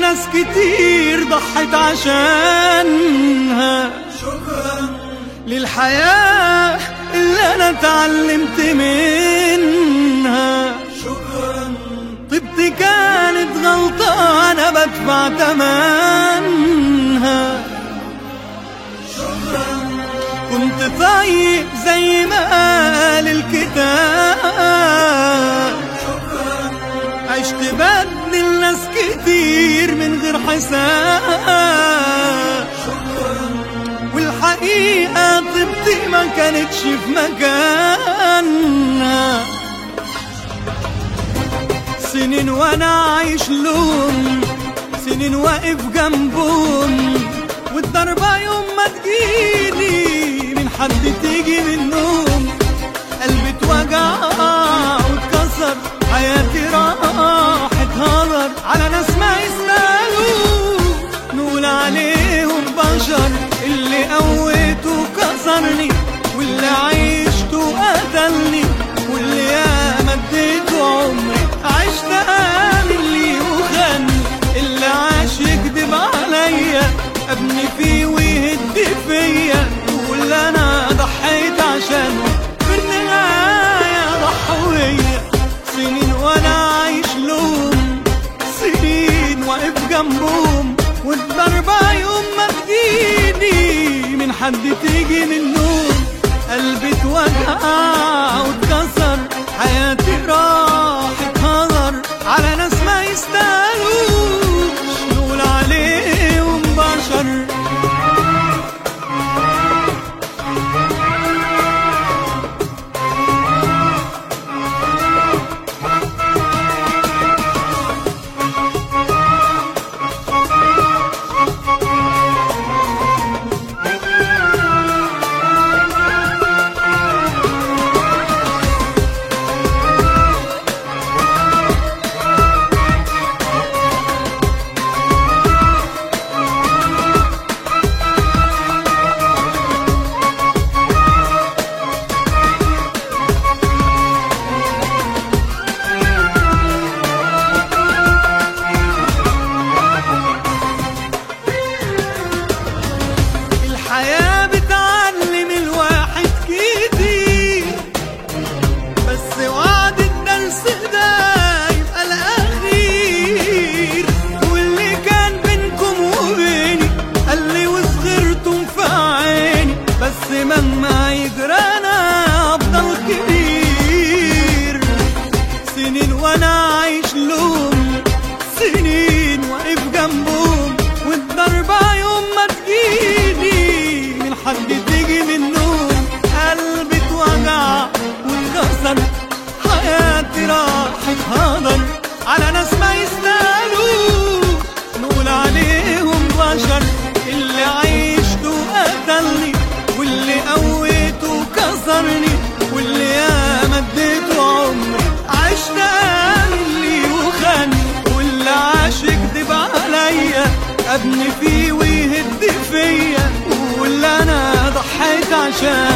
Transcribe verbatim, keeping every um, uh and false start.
ناس كتير ضحت عشانها. شكرا للحياة اللي أنا اتعلمت منها. شكرا طيبتي كانت غلطة أنا بدفع تمنها. شكرا كنت طيب زي ما قال الكتاب. شكرا عشت بدل ناس كتير من غير حساب. شكرا والحقيقة طيبتي ما كانتش في مكانها. سنين وانا عايش لهم، سنين واقف جنبهم، والضربة يوم ما تجيلي من حد تيجي منهم. قلبي اتوجع واتكسر، حياتي راحت هدر على ناس ما يستاهلوا نقول عليهم بشر. اللي قويته كسرني، واللي عيشته قتلني، واللي ياما اديته عمري عشت آمن ليه وخاني. اللي عاش يكدب عليا، ابني فيه ويهد فيا، واللي انا ضحيت عشانه في النهاية ضحوية. سنين وانا عايش لهم، سنين واقف جنبهم، والضربة يوم ما تجيني من حد تيجي منهم. قلبي اتوجع واتكسر، حياتي راحت هدر على ناس ما يستاهلوش نقول عليهم بشر. الحياة بتعلم الواحد كتير، بس وعد الدرس ده يبقى الأخير. واللي كان بينكم وبيني قالي وصغرتم في عيني، بس مهما يجرانا أفضل كبير. سنين وأنا عايش لهم، سنين واقف جنبهم، والضربة يوم ما تجيلي من حد تيجي منهم. قلبي اتوجع واتكسر، حياتي راحت هدر على ناس ما يستاهلوا نقول عليهم بشر. اللي عيشته قتلني، واللي قويته كسرني، واللي ياما اديته عمري عشت آمن ليه وخاني. واللي عاش يكدب عليا، ابني فيه ويهد فيا، واللي انا ضحيت عشان